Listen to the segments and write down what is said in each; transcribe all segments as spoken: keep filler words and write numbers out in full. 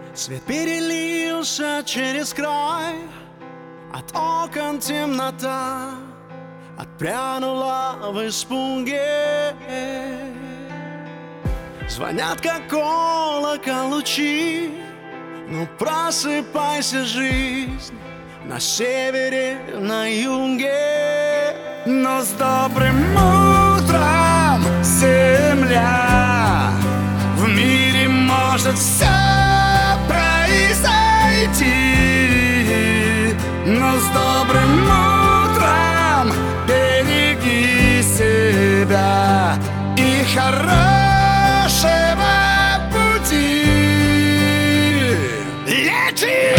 Свет перелился через край, от окон темнота отпрянула в испуге. Звонят, как колокол, лучи. Ну просыпайся, жизнь, на севере, на юге. Но с добрым утром, земля, в мире может все произойти. Но с добрым утром береги себя и хорошего пути. Лети!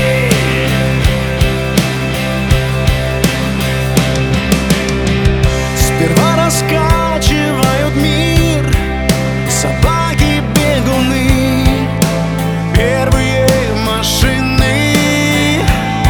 Сперва раскачивают мир собаки-бегуны, первые машины.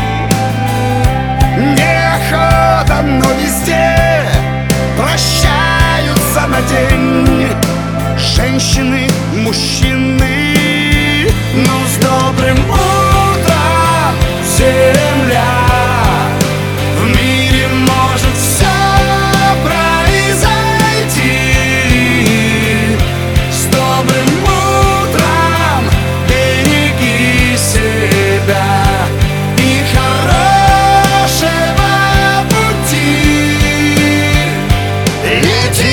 Неохота, но везде прощаются на день женщины, мужчины. Но с добрым утром, земля, в мире может все произойти. С добрым утром береги себя и хорошего пути. Лети!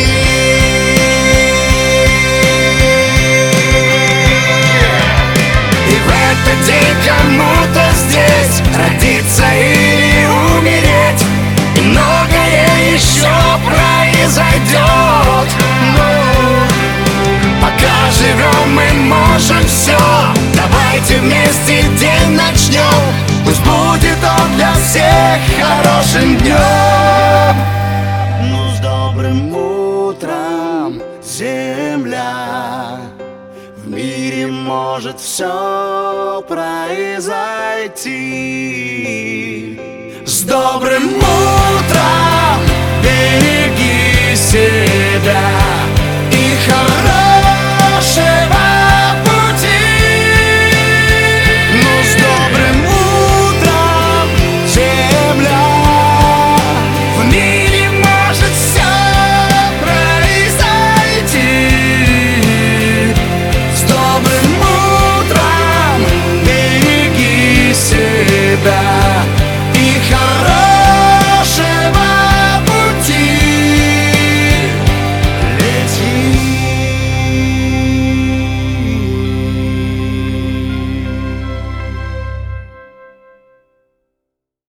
Кому-то здесь родиться или умереть, и многое еще произойдет. Но пока живем, мы можем все. Давайте вместе день начнем. Пусть будет он для всех хорошим днем. Ну с добрым утром, земля, в мире может все произойти. С добрым утром, береги